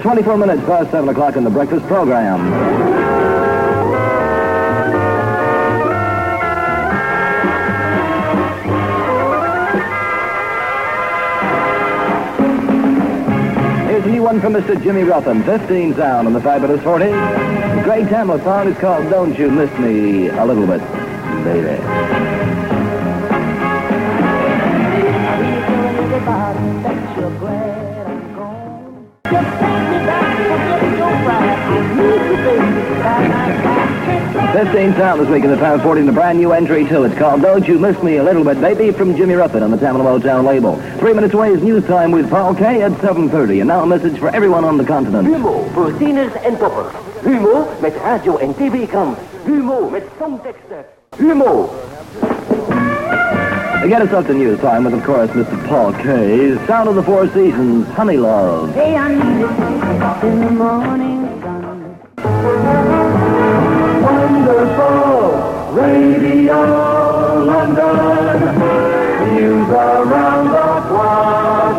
24 minutes past 7 o'clock in the breakfast program. Here's a new one from Mr. Jimmy Ruffin, 15 sound on the Fabulous 40. The Greg Tamla song is called Don't You Miss Me a Little Bit, Baby. That you're glad I'm gone. Just take me back, forget your pride. I need you, baby. 15 sound this week in the Power 40 and a brand new entry, too. It's called Don't You Miss Me a Little Bit, Baby, from Jimmy Ruffin on the Tamla Motown label. 3 minutes away is news time with Paul K. at 7:30. And now a message for everyone on the continent. Humo voor tieners en toppers. Humo met radio en tv-krant. Humo met songteksten. Humo. To get us up to news time with, of course, Mr. Paul K. Sound of the Four Seasons, Honey Love. Hey, I need it in the morning sun. Wonderful Radio London. News around the clock.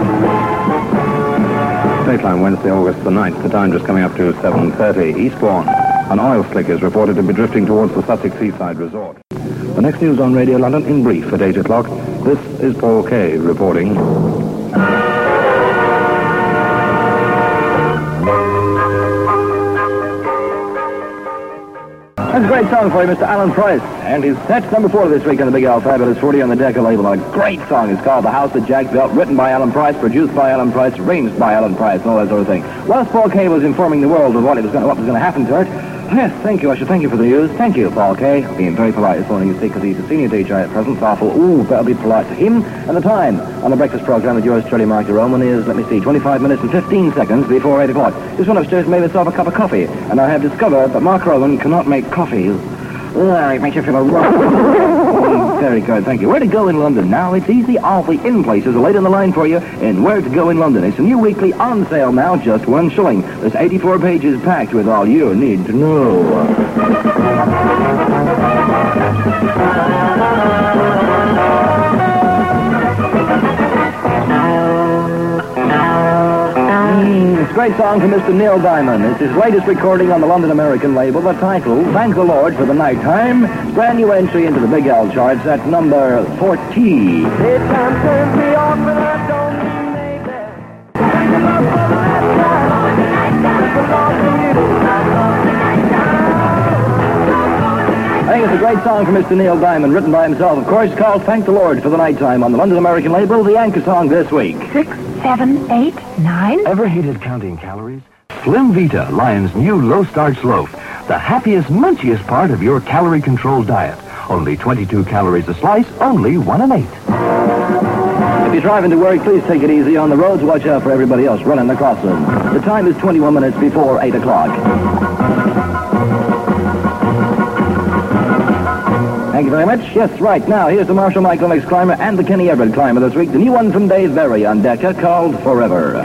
Dateline Wednesday, August the 9th. The time just coming up to 7:30. Eastbourne. An oil slick is reported to be drifting towards the Sussex Seaside Resort. The next news on Radio London in brief at 8 o'clock. This is Paul K. reporting. That's a great song for you, Mr. Alan Price. And that's number 4 this week on the Big Al Fabulous 40 on the Decca label. A great song. It's called The House That Jack Built, written by Alan Price, produced by Alan Price, arranged by Alan Price, and all that sort of thing. Whilst Paul K. was informing the world of what was going to happen to it, yes, thank you. I should thank you for the news. Thank you, Paul K. Being very polite this morning, you see, because he's a senior teacher at present. So awful. Ooh, better be polite to him. And the time on the breakfast program with yours truly, Mark Roman, is, let me see, 25 minutes and 15 seconds before 8 o'clock. Just went upstairs and made myself a cup of coffee. And I have discovered that Mark Roman cannot make coffees. It makes you feel a Very good, thank you. Where to go in London? Now, it's easy. All the in places are laid on the line for you in Where to Go in London. It's a new weekly on sale now, just £1 shilling. There's 84 pages packed with all you need to know. It's a great song from Mr. Neil Diamond. It's his latest recording on the London American label. The title, Thank the Lord for the Nighttime. Brand new entry into the Big L charts at number 40. Daytime turns me on, but I don't mean maybe. Thank the Lord for the last time. Thank the Lord for you. I think it's a great song from Mr. Neil Diamond, written by himself, of course, called Thank the Lord for the Nighttime on the London American label, the anchor song this week. 6, 7, 8, 9. Ever hated counting calories? Slim Vita, Lion's new low-starch loaf. The happiest, munchiest part of your calorie-controlled diet. Only 22 calories a slice, only 1 and 8. If you're driving to work, please take it easy on the roads. Watch out for everybody else running across them. The time is 21 minutes before 8 o'clock. Thank you very much. Yes, right. Now, here's the Marshall Michael X Climber and the Kenny Everett Climber this week. The new one from Dave Berry on Decca called Forever.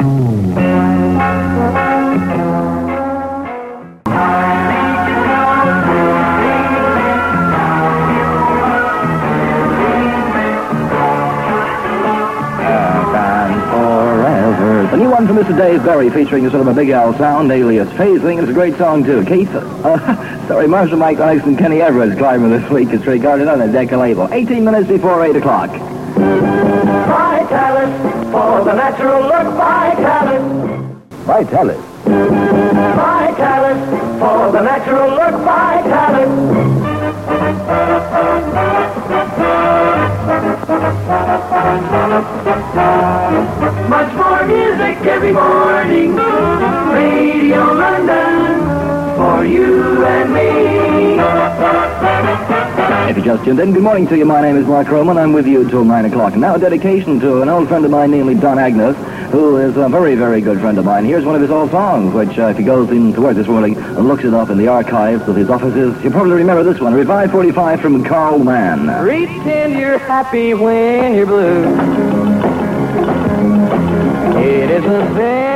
The new one from Mr. Dave Berry, featuring a sort of a Big Al sound, alias Phasing. It's a great song, too. Keith, Marshall Mike Alex and Kenny Everett's Climber this week is recorded on the Decca label. 18 minutes before 8 o'clock. Vitalis, for the natural look, Vitalis. Vitalis. Vitalis, for the natural look, Vitalis. Much more music every morning. Radio London, for you and me. If you just tuned in, good morning to you. My name is Mark Roman. I'm with you till 9 o'clock. And now a dedication to an old friend of mine, namely Don Agnes, who is a very, very good friend of mine. Here's one of his old songs, which if he goes into work this morning and looks it up in the archives of his offices, you'll probably remember this one, Revive 45 from Carl Mann. Pretend you're happy when you're blue. It isn't fair.